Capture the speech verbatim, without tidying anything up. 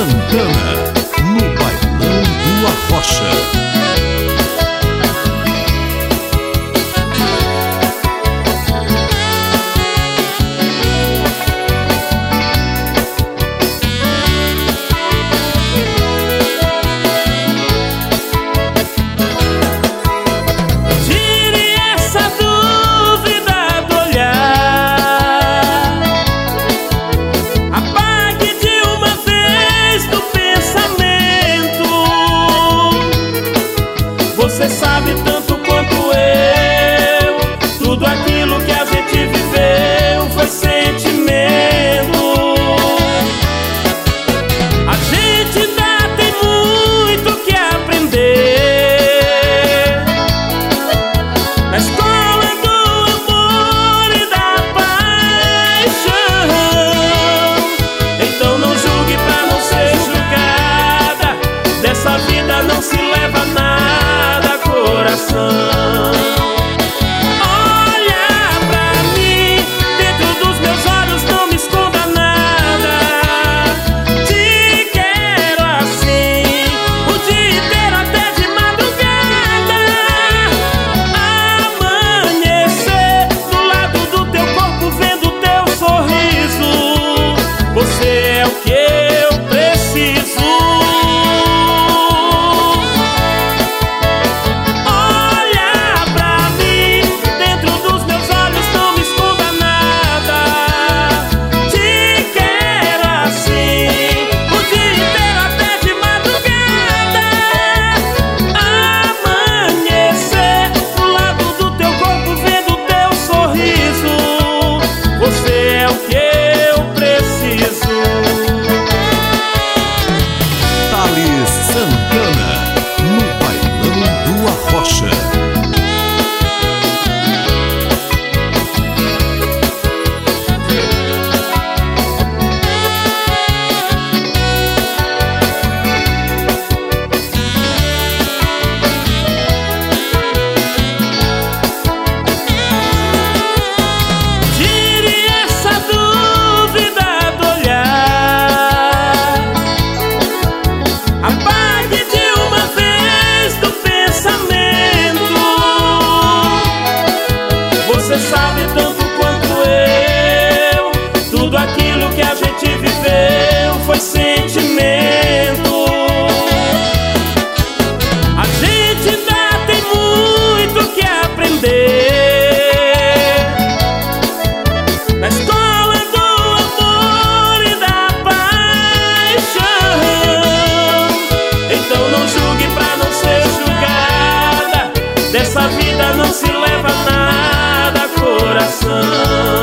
Santana, no Bailão do Arrocha. Você sabe tanto quanto eu, tudo aquilo que a gente viveu foi sentimento. A gente ainda tem muito que aprender na escola do amor e da paixão. Então não julgue pra não ser julgada, dessa vida não se leva nada, coração. Olha pra mim, dentro dos meus olhos não me esconda nada. Te quero assim, o dia inteiro até de madrugada. Amanhecer do lado do teu corpo, vendo teu sorriso. Você é o que eu preciso. Santana, no Bailão do Arrocha. Tire essa dúvida do olhar, apague de uma vez do pensamento. Você sabe tanto quanto eu, tudo aquilo que a gente viveu foi sentimento. A gente ainda tem muito que aprender na escola do amor e da paixão. Então não julgue pra não ser julgada, dessa vida não se leva nada, coração.